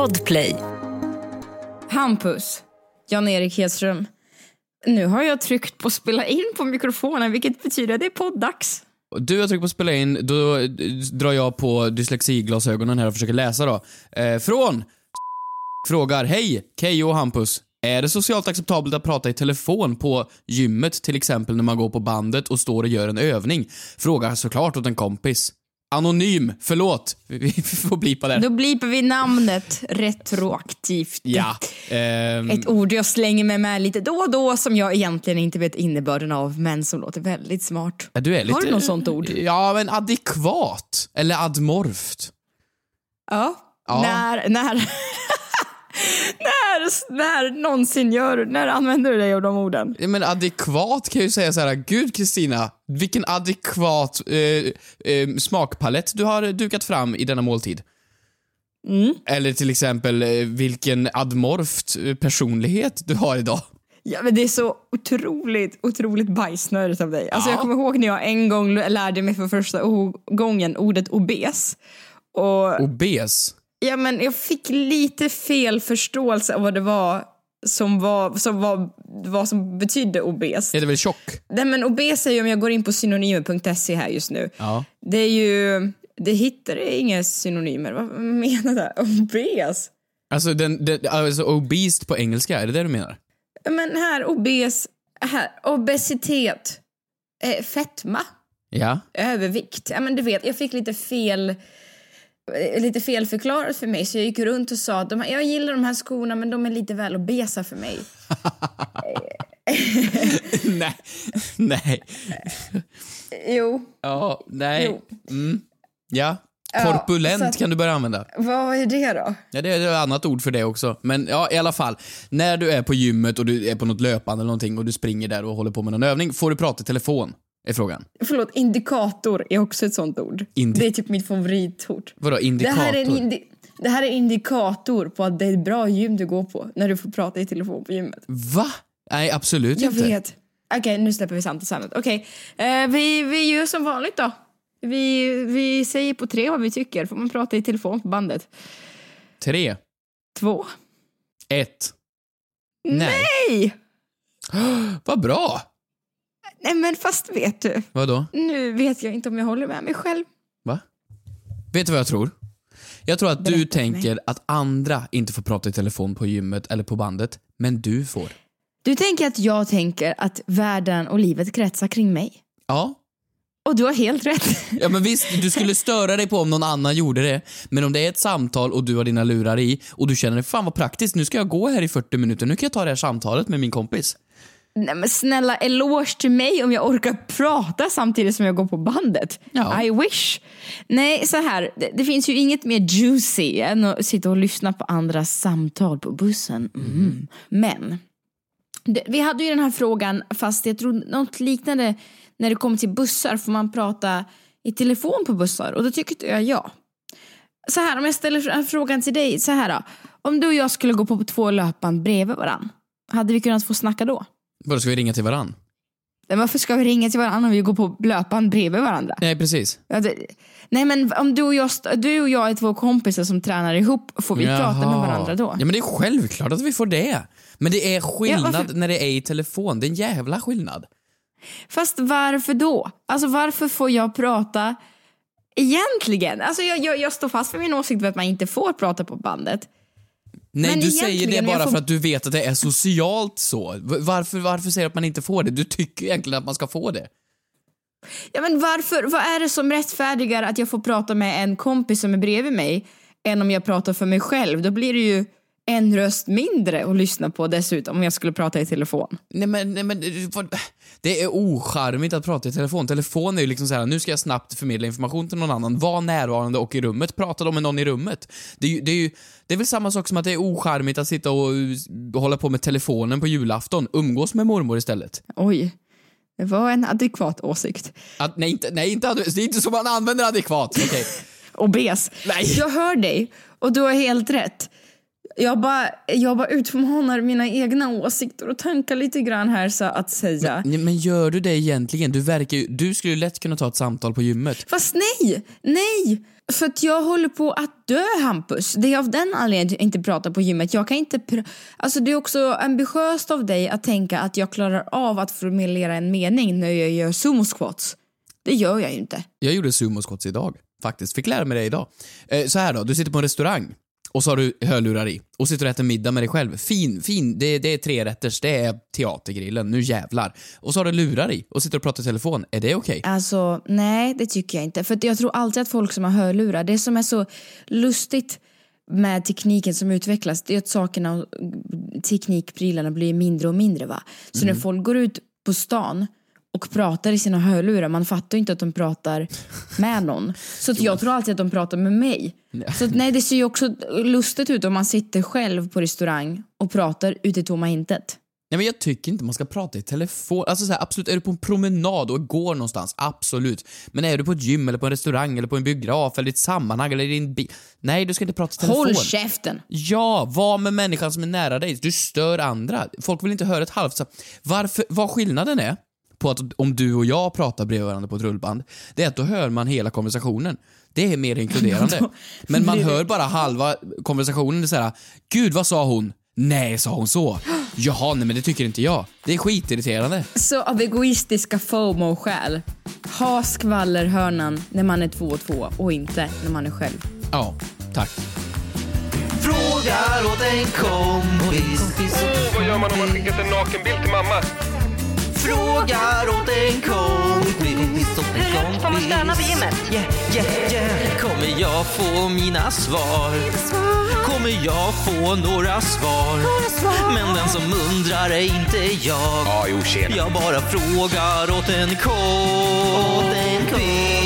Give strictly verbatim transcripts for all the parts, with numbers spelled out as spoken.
Podplay. Hampus, Jan-Erik Hedström. Nu har jag tryckt på spela in på mikrofonen, vilket betyder att det är poddags. Du har tryckt på spela in, då drar jag på dyslexiglasögonen här och försöker läsa då. Eh, från frågar, hej, Keyyo och Hampus. Är det socialt acceptabelt att prata i telefon på gymmet, till exempel när man går på bandet och står och gör en övning? Frågar såklart åt en kompis. Anonym, förlåt. Vi får blipa där. Då blipar vi namnet retroaktivt. Ja. Ehm... Ett ord jag slänger med mig lite då och då som jag egentligen inte vet innebörden av, men som låter väldigt smart. Ja, du är lite... Har du något sånt ord? Ja, men adekvat. Eller admorft. Ja, ja. när... när... När, när någonsin gör, när använder du dig av de orden? Ja, men adekvat kan ju säga så här: gud Kristina, vilken adekvat eh, eh, smakpalett du har dukat fram i denna måltid. Mm. Eller till exempel, eh, vilken admorft personlighet du har idag. Ja, men det är så otroligt, otroligt bajsnödigt av dig. Alltså ja. Jag kommer ihåg när jag en gång lärde mig för första gången ordet obes. Och... Obes? Ja, men jag fick lite fel förståelse av vad det var som var som var vad som betydde obes. Är det väl tjock? Nej, men obes är ju, om jag går in på synonymer punkt se här just nu. Ja. Det är ju, det hittar inga synonymer. Vad menar du? Obes? Alltså, den, den, alltså obese på engelska, är det det du menar? Men här, obes, här, obesitet, eh, fetma, ja. Övervikt. Ja, men du vet, jag fick lite fel... lite fel förklarat för mig, så jag gick runt och sa att de här, jag gillar de här skorna, men de är lite väl obesa för mig. nej, nej. Jo. Ja, nej. Jo. Mm. Ja, korpulent ja, att, kan du börja använda. Vad är det då? Ja, det är ett annat ord för det också. Men ja, i alla fall. När du är på gymmet och du är på något löpande eller någonting och du springer där och håller på med någon övning, får du prata i telefon? Är frågan. Förlåt, indikator är också ett sånt ord. Indi- det är typ mitt favoritord. Vadå, indikator? Det här, är en indi- det här är indikator på att det är ett bra gym du går på när du får prata i telefon på gymmet. Va? Nej, absolut jag inte. Jag vet. Okej, okay, nu släpper vi samtalet. Okej, okay. eh, vi, vi gör som vanligt då. Vi, vi säger på tre vad vi tycker. Får man prata i telefon på bandet? Tre. Två. Ett. Nej! Nej! Vad bra! Nej, men fast vet du. Vadå? Nu vet jag inte om jag håller med mig själv. Va? Vet du vad jag tror? Jag tror att Berätta du tänker att andra inte får prata i telefon på gymmet eller på bandet, men du får. Du tänker att jag tänker att världen och livet kretsar kring mig. Ja. Och du har helt rätt. Ja, men visst, du skulle störa dig på om någon annan gjorde det. Men om det är ett samtal och du har dina lurar i och du känner, fan vad praktiskt, nu ska jag gå här i fyrtio minuter, nu kan jag ta det här samtalet med min kompis. Nej, men snälla, eloge till mig om jag orkar prata samtidigt som jag går på bandet. Ja. I wish. Nej, så här, det, det finns ju inget mer juicy än att sitta och lyssna på andras samtal på bussen. Mm. Mm. Men det, vi hade ju den här frågan, fast jag tror något liknande när det kommer till bussar, får man prata i telefon på bussar? Och då tyckte jag ja. Så här, om jag ställer frågan till dig så här då. Om du och jag skulle gå på två löpband bredvid varann, hade vi kunnat få snacka då? Vadå, ska vi ringa till varann? Men varför ska vi ringa till varandra om vi går på löpband bredvid varandra? Nej, precis. Ja, det, nej, men om du och, jag, du och jag är två kompisar som tränar ihop, får vi Jaha. prata med varandra då? Ja, men det är självklart att vi får det. Men det är skillnad ja, när det är i telefon. Det är en jävla skillnad. Fast varför då? Alltså varför får jag prata egentligen? Alltså jag, jag, jag står fast för min åsikt att man inte får prata på bandet. Nej, men du säger det bara får... för att du vet att det är socialt så. Varför, varför säger du att man inte får det? Du tycker egentligen att man ska få det. Ja, men varför? Vad är det som rättfärdigar att jag får prata med en kompis som är bredvid mig än om jag pratar för mig själv? Då blir det ju en röst mindre att lyssna på dessutom om jag skulle prata i telefon. Nej, men, nej, men det är ocharmigt att prata i telefon. Telefon är ju liksom så här, nu ska jag snabbt förmedla information till någon annan. Var närvarande och i rummet. Prata då med någon i rummet. Det är ju, det är ju det är väl samma sak som att det är ocharmigt att sitta och, och hålla på med telefonen på julafton. Umgås med mormor istället. Oj, det var en adekvat åsikt. Att, nej, inte, nej inte, det är inte som man använder adekvat. Okej. Okay. Obes. Nej. Jag hör dig och du har helt rätt. Jag bara, jag bara utmanar mina egna åsikter och tankar lite grann här så att säga. Men, men gör du det egentligen? Du verkar ju, du skulle ju lätt kunna ta ett samtal på gymmet. Fast nej, nej. För att jag håller på att dö, Hampus. Det är av den anledningen att jag inte pratar på gymmet. Jag kan inte pr- alltså det är också ambitiöst av dig att tänka att jag klarar av att formulera en mening när jag gör sumo squats. Det gör jag ju inte. Jag gjorde sumo squats idag, faktiskt. Fick lära mig det idag. Eh, så här då, du sitter på en restaurang och så har du hörlurar i och sitter och äter middag med dig själv. Fin, fin, det, det är tre rätters, det är teatergrillen, nu jävlar. Och så har du lurar i och sitter och pratar i telefon. Är det okej? Okay? Alltså, nej, det tycker jag inte. För jag tror alltid att folk som har hörlurar, det som är så lustigt med tekniken som utvecklas, det är att sakerna och teknikprylarna blir mindre och mindre, va? Så mm. när folk går ut på stan och pratar i sina hörlurar, man fattar ju inte att de pratar med någon. Så att jag tror alltid att de pratar med mig. Så att, nej, det ser ju också lustigt ut om man sitter själv på restaurang och pratar ute i tomma intet. Nej, men jag tycker inte man ska prata i telefon. Alltså så här, absolut, är du på en promenad och går någonstans, absolut. Men är du på ett gym eller på en restaurang eller på en biograf eller i ett sammanhang eller i din bil. Nej, du ska inte prata i telefon. Håll käften. Ja, var med människan som är nära dig. Du stör andra. Folk vill inte höra ett halvt. Så varför, vad skillnaden är på att om du och jag pratar bredvid varandra på ett rullband, det är att då hör man hela konversationen. Det är mer inkluderande. Men man hör bara halva konversationen. Det är så här, gud, vad sa hon? Nej, sa hon så? Jaha, nej, men det tycker inte jag. Det är skitirriterande. Så av egoistiska FOMO-skäl, ha skvallerhörnan när man är två och två och inte när man är själv. Ja, tack. Frågar åt en kompis. Oh, vad gör man om man skickat en nakenbild till mamma? Frågar åt en kompis. Hur högt får man stöna vid gymmet? Yeah, yeah, yeah. Kommer jag få mina svar? Kommer jag få några svar? Men den som undrar är inte jag. Ja, jo, tjena. Jag bara frågar åt en kompis.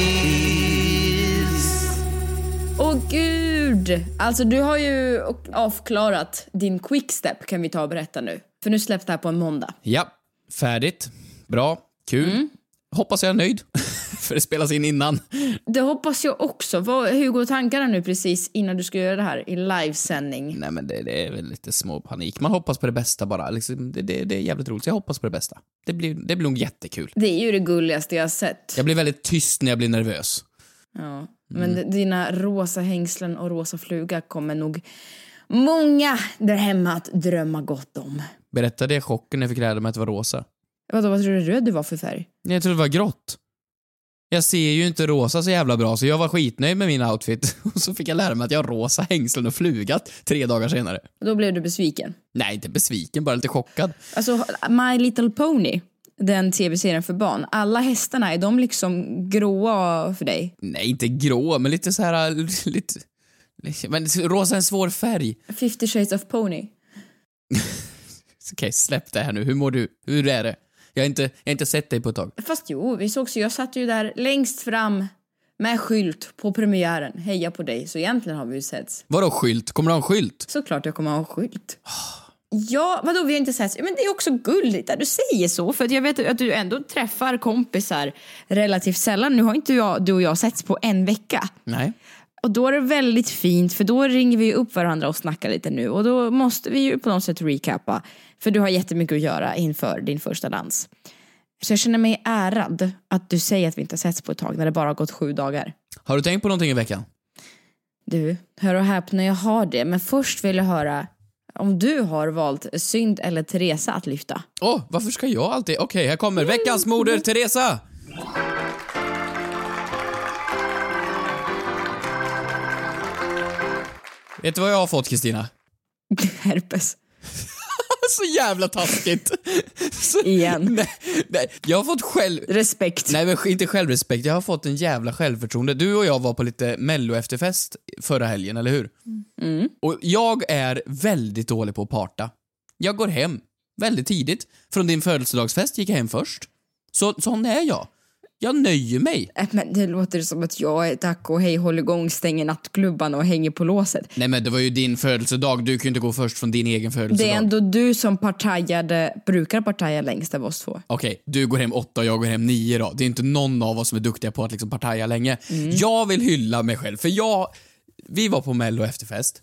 Åh gud! Alltså du har ju avklarat din quickstep, kan vi ta och berätta nu. För nu släpps det här på en måndag. Ja, färdigt. Bra, kul. Mm. Hoppas jag är nöjd. För det spelas in innan. Det hoppas jag också. Vad, hur går tankarna nu precis innan du ska göra det här i livesändning? Nej, men det, det är väl lite små panik. Man hoppas på det bästa bara. Liksom, det, det, det är jävligt roligt. Jag hoppas på det bästa. Det blir, det blir nog jättekul. Det är ju det gulligaste jag har sett. Jag blir väldigt tyst när jag blir nervös. Ja, men mm. dina rosa hängslen och rosa fluga kommer nog många där hemma att drömma gott om. Berättade jag chocken när jag fick reda med att det var rosa? Vadå, vad tror du röd det var för färg? Nej, jag tror det var grått. Jag ser ju inte rosa så jävla bra, så jag var skitnöjd med min outfit. Och så fick jag lära mig att jag har rosa hängslen och flugat tre dagar senare. Då blev du besviken? Nej, inte besviken, bara lite chockad. Alltså, My Little Pony, den tv-serien för barn. Alla hästarna, är de liksom gråa för dig? Nej, inte grå, men lite så här lite, men rosa är en svår färg. Fifty Shades of Pony. Okej, okay, släpp det här nu. Hur mår du? Hur är det? Jag har inte, jag har inte sett dig på ett tag. Fast jo, vi såg så. Jag satt ju där längst fram med skylt på premiären. Heja på dig. Så egentligen har vi ju sett. Vadå skylt? Kommer du ha en skylt? Såklart jag kommer ha en skylt. Ja, vadå, vi har inte sett. Men det är också gulligt att du säger så. För att jag vet att du ändå träffar kompisar relativt sällan. Nu har inte jag, du och jag setts på en vecka. Nej. Och då är det väldigt fint, för då ringer vi upp varandra och snackar lite nu. Och då måste vi ju på något sätt recappa. För du har jättemycket att göra inför din första dans. Så jag känner mig ärad att du säger att vi inte har setts på ett tag när det bara har gått sju dagar. Har du tänkt på någonting i veckan? Du, hör och häpna, jag har det. Men först vill jag höra om du har valt Synd eller Teresa att lyfta. Åh, oh, varför ska jag alltid? Okej, okay, här kommer veckans moder, Teresa! Vet du vad jag har fått, Kristina? Herpes. Så jävla taskigt. Så, igen. Nej, nej, jag har fått själv... Respekt. Nej, men inte självrespekt. Jag har fått en jävla självförtroende. Du och jag var på lite mello-efterfest förra helgen, eller hur? Mm. Och jag är väldigt dålig på att parta. Jag går hem väldigt tidigt. Från din födelsedagsfest gick jag hem först. Så sån är jag. Jag nöjer mig. Men det låter som att jag är tack och hej, håller igång, stänger nattklubban och hänger på låset. Nej, men det var ju din födelsedag. Du kunde inte gå först från din egen födelsedag. Det är ändå du som partajade, brukar partaja längst av oss två. Okej, okay, du går hem åtta och jag går hem nio då. Det är inte någon av oss som är duktiga på att liksom partaja länge. Mm. Jag vill hylla mig själv. För jag, vi var på Mello efterfest.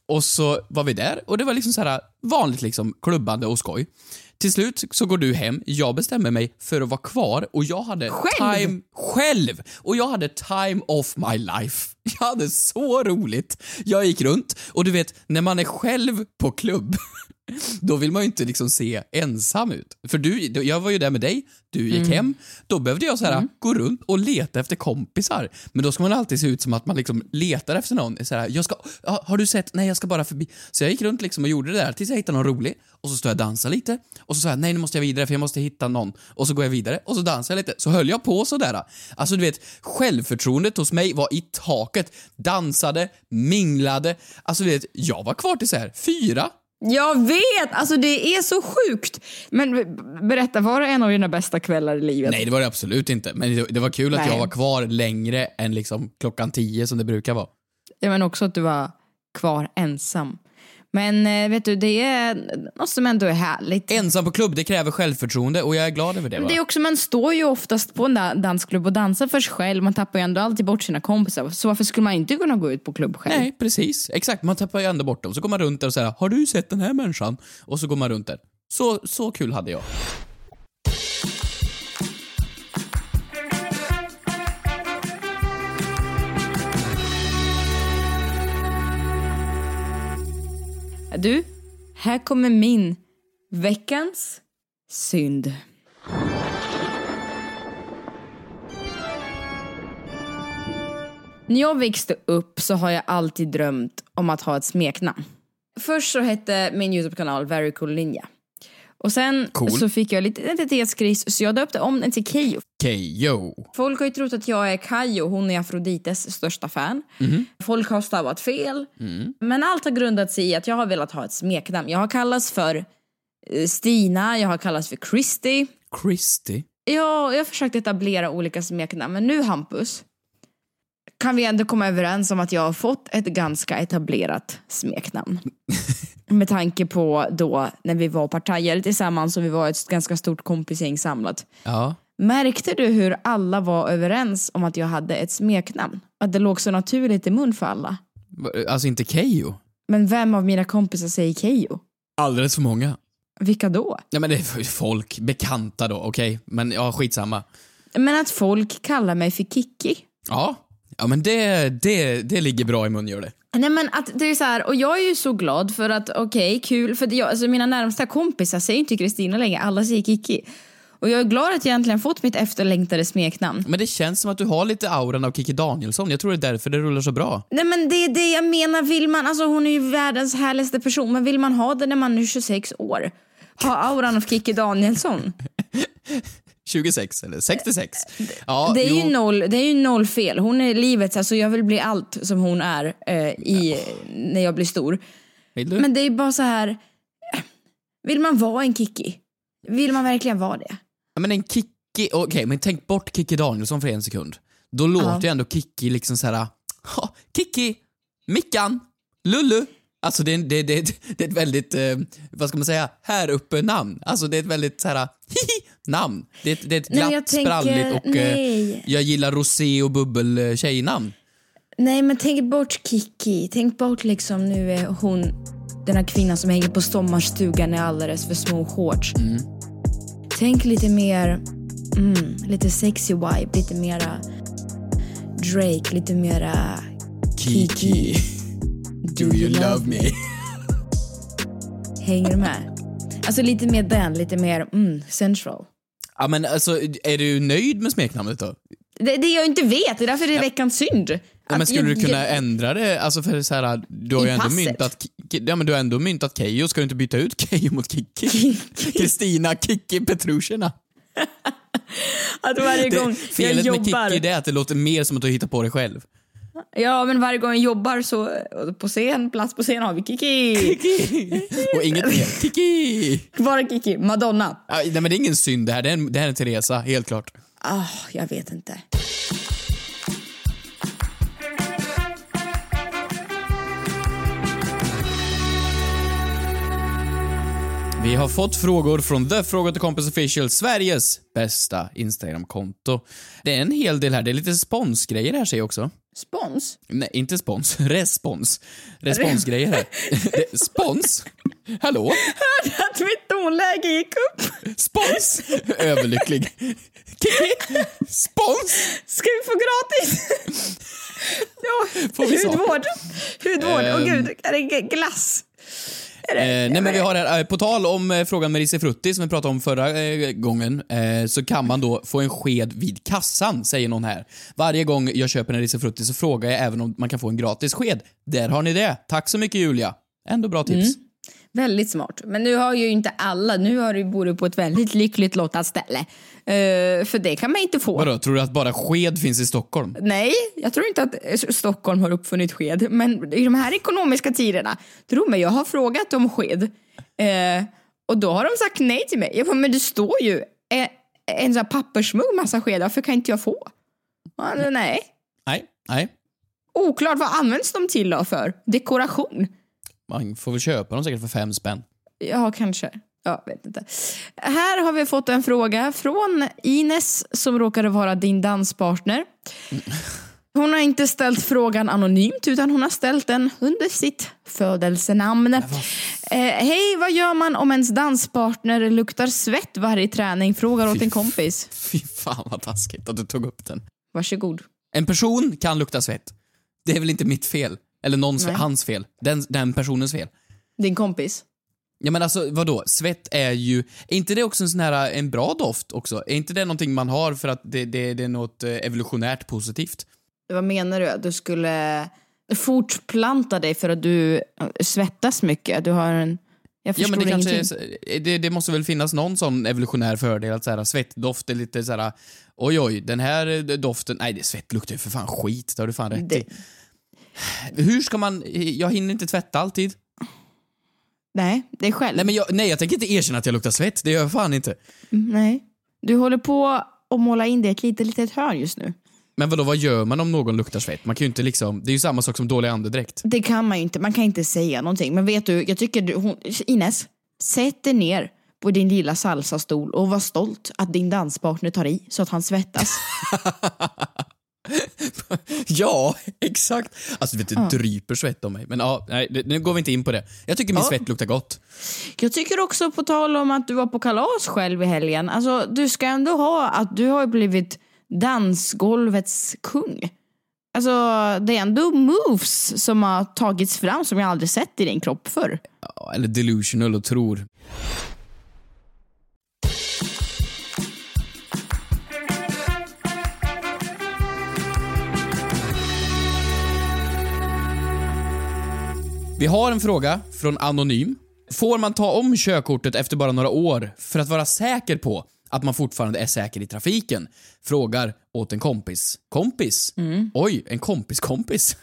Och så var vi där och det var liksom så här vanligt liksom klubbande och skoj. Till slut så går du hem, jag bestämmer mig för att vara kvar och jag hade Själv? time själv och jag hade time of my life. Jag hade så roligt. Jag gick runt och du vet, när man är själv på klubb då vill man ju inte liksom se ensam ut. För du, jag var ju där med dig, du gick mm. hem, då behövde jag så här mm. gå runt och leta efter kompisar. Men då ska man alltid se ut som att man liksom letar efter någon. Så här, jag ska, har du sett? Nej, jag ska bara förbi. Så jag gick runt liksom och gjorde det där tills jag hittade någon rolig. Och så stod jag och dansade lite. Och så sa jag, nej nu måste jag vidare för jag måste hitta någon. Och så går jag vidare och så dansade jag lite. Så höll jag på sådär. Alltså du vet, självförtroendet hos mig var i taket. Dansade, minglade. Alltså du vet, jag var kvar till så här fyra. Jag vet, alltså det är så sjukt. Men berätta, var det en av dina bästa kvällar i livet? Nej, det var det absolut inte. Men det, det var kul att Nej. jag var kvar längre än liksom klockan tio som det brukar vara. Ja, men också att du var kvar ensam. Men vet du, det är något som ändå är härligt. Ensam på klubb, det kräver självförtroende och jag är glad över det. Va? Det är också, man står ju oftast på en dansklubb och dansar för sig själv. Man tappar ju ändå alltid bort sina kompisar. Så varför skulle man inte kunna gå ut på klubb själv? Nej, precis. Exakt, man tappar ju ändå bort dem. Så går man runt där och säger, har du sett den här människan? Och så går man runt där. Så, så kul hade jag. Du, här kommer min veckans synd. När jag växte upp så har jag alltid drömt om att ha ett smeknamn. Först så hette min YouTube-kanal Very Cool Ninja. Och sen cool. Så fick jag lite identitetskris så jag döpte om den till Keyyo. Keyyo. Folk har ju trott att jag är Kayo, hon är Afrodites största fan. Mm. Folk har stavat fel. Mm. Men allt har grundat sig i att jag har velat ha ett smeknamn. Jag har kallats för Stina, jag har kallats för Christy. Christy? Ja, jag har försökt etablera olika smeknamn. Men nu, Hampus, kan vi ändå komma överens om att jag har fått ett ganska etablerat smeknamn. Med tanke på då när vi var partajare tillsammans och vi var ett ganska stort kompisgäng samlat. Ja. Märkte du hur alla var överens om att jag hade ett smeknamn? Att det låg så naturligt i mun för alla. Alltså inte Keyyo. Men vem av mina kompisar säger Keyyo? Alldeles för många. Vilka då? Ja, men det är folk, bekanta då, okej. Okay? Men ja, skitsamma. Men att folk kallar mig för Kiki. Ja, ja men det, det, det ligger bra i mun, gör det. Nej, men att det är så här, och jag är ju så glad för att okej, okay, kul, för jag, alltså mina närmsta kompisar säger inte Kristina längre, alla säger Kiki. Och jag är glad att jag egentligen fått mitt efterlängtade smeknamn. Men det känns som att du har lite auran av Kiki Danielsson. Jag tror det är därför det rullar så bra. Nej, men det är det jag menar. Vill man, alltså hon är ju världens härligaste person. Men vill man ha det när man är tjugosex år? Ha auran av Kiki Danielsson. tjugosex eller sextiosex. Ja, det, är jo. ju noll, det är ju noll fel. Hon är livet, alltså jag vill bli allt som hon är eh, i, ja. När jag blir stor. Vill du? Men det är bara så här. Vill man vara en Kiki? Vill man verkligen vara det? Ja, men en Kiki, okej, okay, men tänk bort Kiki Danielsson för en sekund. Då låter ja. ju ändå Kiki liksom så här, Kiki, Mickan, Lullu. Alltså det, det, det, det är ett väldigt, eh, vad ska man säga, här uppe namn. Alltså det är ett väldigt så här, hihi namn. Det är, det är ett glatt, nej, tänker, spralligt och eh, jag gillar rosé och bubbel tjejnamn. Nej, men tänk bort Kiki. Tänk bort liksom, nu är hon den här kvinnan som hänger på sommarstugan i alldeles för små shorts. Mm. Tänk lite mer, mm, lite sexy vibe, lite mera Drake, lite mera Kiki. Kiki. Do you love me? Hänger du med? Alltså lite mer den, lite mer mm, central. Ja, men alltså, är du nöjd med smeknamnet då? Det, det jag inte vet, det är därför det är ja. veckans synd. Ja, men skulle jag, du kunna jag, ändra det? Alltså för så här, du har ju ändå myntat, ja, men du har ändå myntat Keyyo. Ska du inte byta ut Keyyo mot Kiki? Kristina Kiki Petrushina. Att varje gång det, felet jag med jobbar... Kiki är att det låter mer som att du hittar på det själv. Ja, men varje gång jag jobbar så på scen, plats på scen har vi Kiki. Kiki. Och inget mer. Kiki. Bara Kiki. Madonna. Ja, nej, men det är ingen synd. Det här, det är en, det här är en Teresa, helt klart. Ah, oh, jag vet inte. Vi har fått frågor från The Fråga till Kompis Official, Sveriges bästa Instagram-konto. Det är en hel del här, det är lite sponsgrejer här, säger jag också. Spons? Nej, inte spons. Respons. Responsgrejer här. Det- Spons? Hallå? Hörde att mitt tonläge gick upp. Spons? Överlycklig. Kiki? Spons? Ska vi få gratis? Ja, Får vi så? hudvård. Hudvård. Åh Ehm. gud, är det glass? Är det, Eh, nej men vi har här, eh, på tal om eh, frågan med risifrutti som vi pratade om förra eh, gången, eh, så kan man då få en sked vid kassan, säger någon här. Varje gång jag köper en risifrutti så frågar jag även om man kan få en gratis sked. Där har ni det. Tack så mycket Julia. Ändå bra tips. Mm. Väldigt smart. Men nu har ju inte alla, nu har du bor på ett väldigt lyckligt lottat ställe. Uh, för det kan man inte få. Vadå, tror du att bara sked finns i Stockholm? Nej, jag tror inte att eh, Stockholm har uppfunnit sked. Men i de här ekonomiska tiderna, tro mig, jag har frågat om sked. Uh, och då har de sagt nej till mig. Jag bara, men det står ju en, en sån här pappersmugg massa skedar, varför kan inte jag få? Alltså, nej. Nej, nej. Oklart, vad används de till då för? Dekoration? Man får väl köpa dem säkert för fem spänn. Ja, kanske. Jag vet inte. Här har vi fått en fråga från Ines som råkade vara din danspartner. Hon har inte ställt frågan anonymt utan hon har ställt den under sitt födelsenamn. Eh, Hej, vad gör man om ens danspartner luktar svett varje träning? Frågar åt en kompis. Fy fan vad taskigt att du tog upp den. Varsågod. En person kan lukta svett. Det är väl inte mitt fel? Eller någons, Nej. hans fel. Den, den personens fel. Din kompis. Ja men alltså vadå? Svett är ju... Är inte det också en sån här, en bra doft också? Är inte det någonting man har för att det, det, det är något eh, evolutionärt positivt? Vad menar du? Att du skulle fortplanta dig för att du svettas mycket? Du har en... Jag Ja förstår men det ingenting. kanske är, det, det måste väl finnas någon sån evolutionär fördel att så här, svettdoft är lite så här. Oj oj, den här doften... Nej, det svett luktar ju för fan skit. Det har du fan rätt Det- i. Hur ska man... Jag hinner inte tvätta alltid. Nej, det är själv. Nej men jag, nej, jag tänker inte erkänna att jag luktar svett. Det gör jag fan inte. Nej. Du håller på att måla in det i ett litet, litet hörn just nu. Men vadå, vad gör man om någon luktar svett? Man kan ju inte liksom... Det är ju samma sak som dålig andedräkt. Det kan man ju inte. Man kan inte säga någonting. Men vet du, jag tycker du, hon, Ines, sätt dig ner på din lilla salsastol och var stolt att din danspartner tar i så att han svettas. Ja, exakt. Alltså vet du, Ja. dryper svett om mig. Men ja, nej, det- nu går vi inte in på det. Jag tycker min Ja. svett luktar gott. Jag tycker också på tal om att du var på kalas själv i helgen. Alltså, du ska ändå ha att du har blivit dansgolvets kung. Alltså, det är ändå moves som har tagits fram som jag aldrig sett i din kropp förr. Ja, eller delusional och tror. Vi har en fråga från Anonym. Får man ta om körkortet efter bara några år för att vara säker på att man fortfarande är säker i trafiken? Frågar åt en kompis. Kompis? Mm. Oj, en kompis kompis.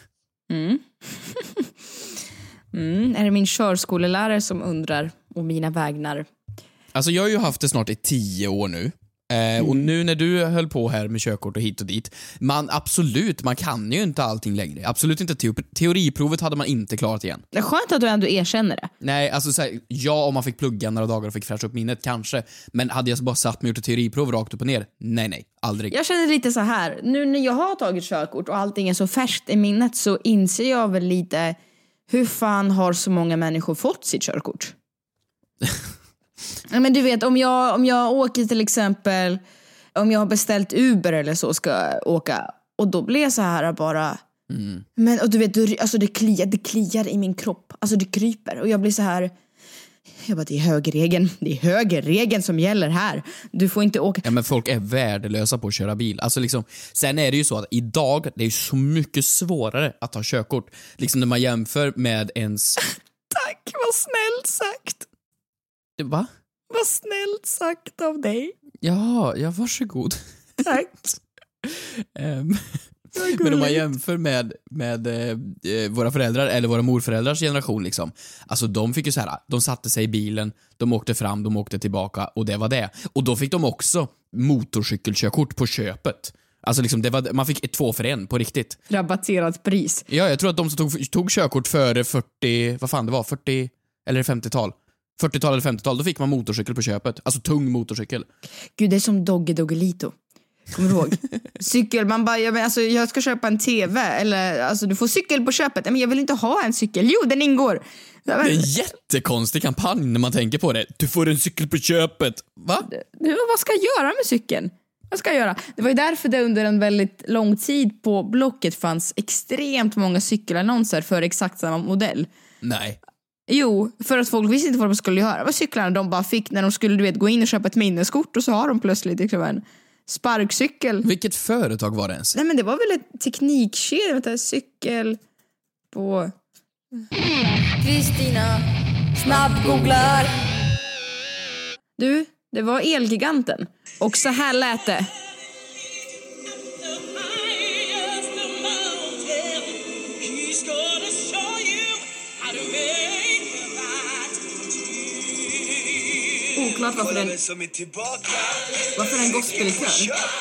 Mm, är det min körskolelärare som undrar om mina vägnar? Alltså jag har ju haft det snart i tio år nu. Eh, och nu när du höll på här med körkort och hit och dit, man absolut, man kan ju inte allting längre. Absolut inte. Teo- teoriprovet hade man inte klarat igen. Det är skönt att du ändå erkänner det. Nej, alltså så här, ja, om man fick plugga några dagar och fick fräscha upp minnet, kanske. Men hade jag bara satt mig och gjort ett teoriprov rakt upp och ner? Nej, nej, aldrig. Jag känner lite så här, nu när jag har tagit körkort och allting är så färskt i minnet så inser jag väl lite hur fan har så många människor fått sitt körkort? Ja, men du vet, om jag, om jag åker till exempel, om jag har beställt Uber eller så ska jag åka och då blir jag så här bara Mm. men och du vet, du, alltså det kliar, det kliar i min kropp, alltså det kryper och jag blir så här. Jag bara, det är högerregeln, det är högerregeln som gäller här. Du får inte åka. Ja, men folk är värdelösa på att köra bil. Alltså liksom, sen är det ju så att idag, det är ju så mycket svårare att ta körkort. Liksom när man jämför med ens... Tack, vad snällt sagt. Det, va? Vad snällt sagt av dig. Ja, ja, varsågod. Tack. Ehm, Men om man jämför med, med eh, våra föräldrar eller våra morföräldrars generation liksom. Alltså de fick ju så här, de satte sig i bilen, de åkte fram, de åkte tillbaka och det var det. Och då fick de också motorcykelkörkort på köpet. Alltså liksom, det var, man fick ett två för en på riktigt. Rabatterat pris. Ja, jag tror att de som tog, tog körkort före fyrtio, vad fan det var, fyrtio eller femtiotal. fyrtiotal eller femtiotal, då fick man motorcykel på köpet. Alltså tung motorcykel. Gud, det är som Dogge Doggelito. Kommer du ihåg? Cykel, man bara, jag, alltså, jag ska köpa en tv. Eller, alltså, du får cykel på köpet. Men jag vill inte ha en cykel. Jo, den ingår. Det är en jättekonstig kampanj när man tänker på det. Du får en cykel på köpet. Va? Du, vad ska jag göra med cykeln? Vad ska jag göra? Det var ju därför det under en väldigt lång tid på Blocket fanns extremt många cykelannonser för exakt samma modell. Nej. Jo, för att folk visste inte vad de skulle göra. Vad cyklarna de bara fick när de skulle, du vet, gå in och köpa ett minneskort, och så har de plötsligt liksom en sparkcykel. Vilket företag var det ens? Nej, men det var väl ett teknikkedja, vet du, cykel på... Kristina snabbgooglar. Du, det var Elgiganten. Och så här lät det. Oklart varför den... Varför den gospelkör?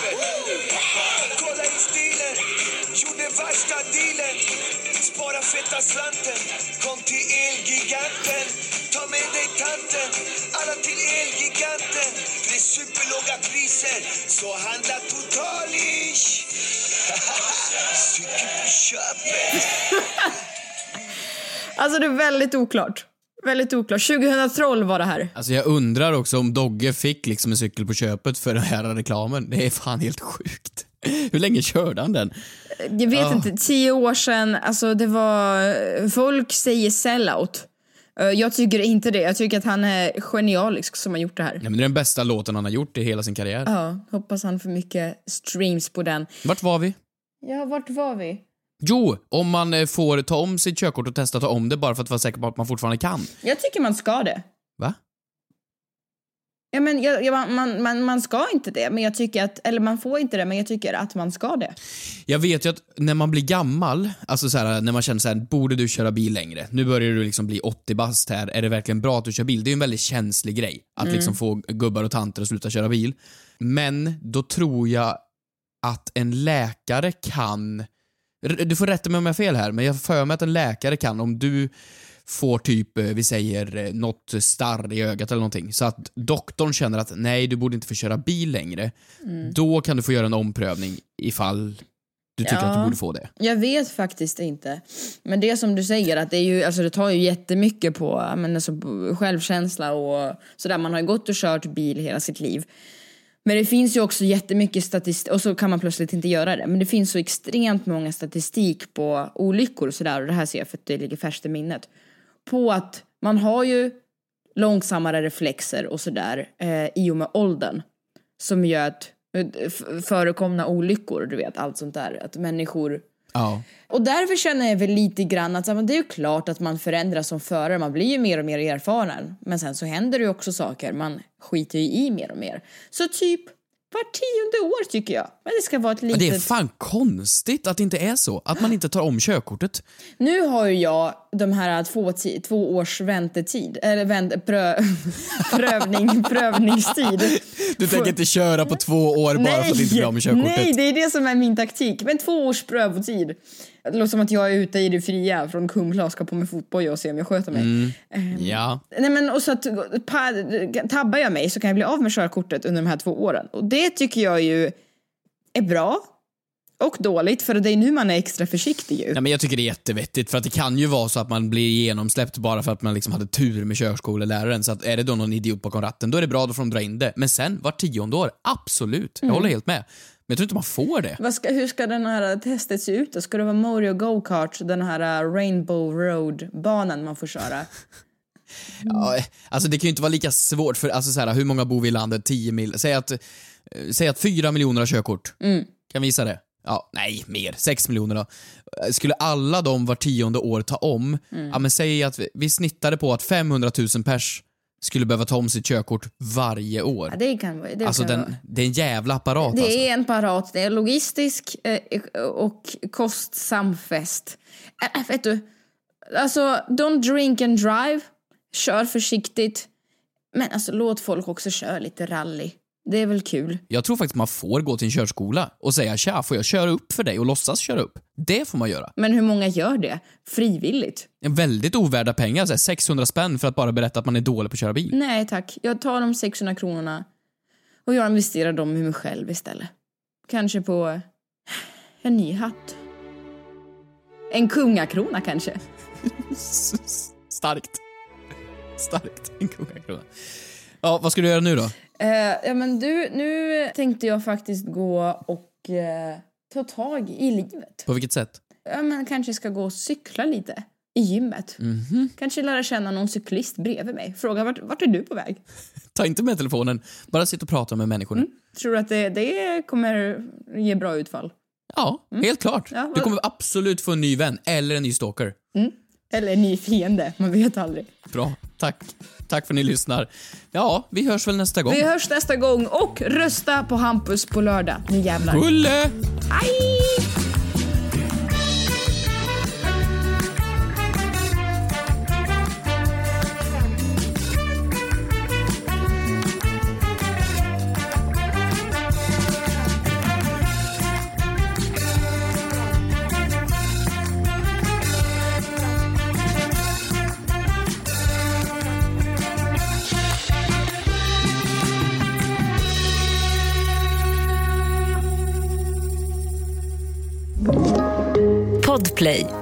Kolla in stilen, gjorde värsta dealen. Spara feta slanten, kom till Elgiganten. Ta med dig tanten, alla till Elgiganten. Det är superlåga priser, så handla totalish. Cykel på köpet. Alltså det är väldigt oklart. Väldigt oklart. tjugohundratolv var det här. Alltså jag undrar också om Dogge fick liksom en cykel på köpet för den här reklamen. Det är fan helt sjukt. Hur länge körde han den? Jag vet Oh. inte, tio år sedan. Alltså det var... Folk säger sellout. Jag tycker inte det. Jag tycker att han är genialisk som har gjort det här. Nej, men det är den bästa låten han har gjort i hela sin karriär. Ja, hoppas han får mycket streams på den. Vart var vi? Ja, vart var vi? Jo, om man eh, får ta om sitt körkort och testa ta om det bara för att vara säker på att man fortfarande kan. Jag tycker man ska det. Va? Ja, men jag, jag, man, man, man ska inte det, men jag tycker att... Eller man får inte det, men jag tycker att man ska det. Jag vet ju att när man blir gammal, alltså så här, när man känner så här, borde du köra bil längre? Nu börjar du liksom bli åttio bast här. Är det verkligen bra att du kör bil? Det är ju en väldigt känslig grej. Att Mm. liksom få gubbar och tanter att sluta köra bil. Men då tror jag att en läkare kan... Du får rätta mig om jag har fel här, men jag för mig att en läkare kan, om du får typ, vi säger, något starr i ögat eller någonting, så att doktorn känner att nej, du borde inte få köra bil längre, mm. då kan du få göra en omprövning ifall du tycker Ja. att du borde få det. Jag vet faktiskt inte. Men det som du säger, att det, är ju, alltså det tar ju jättemycket på, men alltså, självkänsla och sådär. Man har ju gått och kört bil hela sitt liv. Men det finns ju också jättemycket statistik, och så kan man plötsligt inte göra det. Men det finns så extremt många statistik på olyckor och sådär, och det här ser jag för att det ligger färskt i minnet. På att man har ju långsammare reflexer och sådär eh, i och med åldern. Som gör att f- förekomna olyckor, du vet, allt sånt där. Att människor... Ja. Och därför känner jag väl lite grann att det är ju klart att man förändras som förare. Man blir ju mer och mer erfaren. Men sen så händer det ju också saker. Man skiter ju i mer och mer. Så typ var tionde år tycker jag. Men det ska vara ett litet... Det är fan konstigt att det inte är så. Att man inte tar om körkortet. Nu har ju jag de här två, ti- två års väntetid. Eller vänt, prö, prövning, prövningstid. Du tänker inte köra på två år bara för att inte bli av med körkortet? Nej, det är det som är min taktik. Men två års prövotid. Det låter som att jag är ute i det fria från Kumla och ska på med fotboll och se om jag sköter mig. Mm. Um, Ja. Nej, men och så att pa, tabbar jag mig så kan jag bli av med körkortet under de här två åren. Och det tycker jag ju är bra och dåligt, för det är nu man är extra försiktig ju. Ja, men jag tycker det är jättevettigt, för att det kan ju vara så att man blir genomsläppt bara för att man liksom hade tur med körskoleläraren. Så att är det då någon idiot bakom ratten, då är det bra, då får de dra in det. Men sen, var tionde år, absolut. Jag Mm. håller helt med. Men jag tror inte man får det. Vad ska, hur ska den här testet se ut? Ska det vara Mario Go-Kart, den här Rainbow Road-banan man får köra? Ja, alltså det kan ju inte vara lika svårt, för alltså så här, hur många bor vi i landet? tio mil. Säg att, säg att fyra miljoner har körkort. Mm. Kan visa det? Ja, nej, mer. sex miljoner då. Skulle alla de var tionde år ta om, Mm. ja men säg att vi, vi snittade på att femhundratusen pers skulle behöva ta om sitt körkort varje år. Ja, det kan vara. Det Alltså kan den, vara. det är en jävla apparat. Det alltså. är en parat, det är logistisk eh, och kostsam fest. Äh, vet du, alltså don't drink and drive, kör försiktigt. Men alltså låt folk också köra lite rally. Det är väl kul. Jag tror faktiskt man får gå till en körskola och säga tja, får jag köra upp för dig och låtsas köra upp? Det får man göra. Men hur många gör det? Frivilligt? En väldigt ovärda pengar, så här sexhundra spänn för att bara berätta att man är dålig på att köra bil. Nej tack, jag tar de sexhundra kronorna och jag investerar dem i mig själv istället. kanske på en ny hatt. En kungakrona kanske. Starkt. Starkt. En kungakrona. Ja, vad ska du göra nu då? Uh, ja, men du, nu tänkte jag faktiskt gå och uh, ta tag i livet. På vilket sätt? Ja, men kanske ska gå och cykla lite i gymmet. Mm-hmm. Kanske lära känna någon cyklist bredvid mig. Fråga, vart, vart är du på väg? Ta inte med telefonen. Bara sitta och prata med människor. Mm. Tror du att det, det kommer ge bra utfall? Ja, mm. helt klart. Ja, vad... Du kommer absolut få en ny vän. Eller en ny stalker. Mm. Eller en ny fiende. Man vet aldrig. Bra, tack. Tack för att ni lyssnar. Ja, vi hörs väl nästa gång. Vi hörs nästa gång. Och rösta på Hampus på lördag. Nu jävlar. Gulle! Hej! Podplay.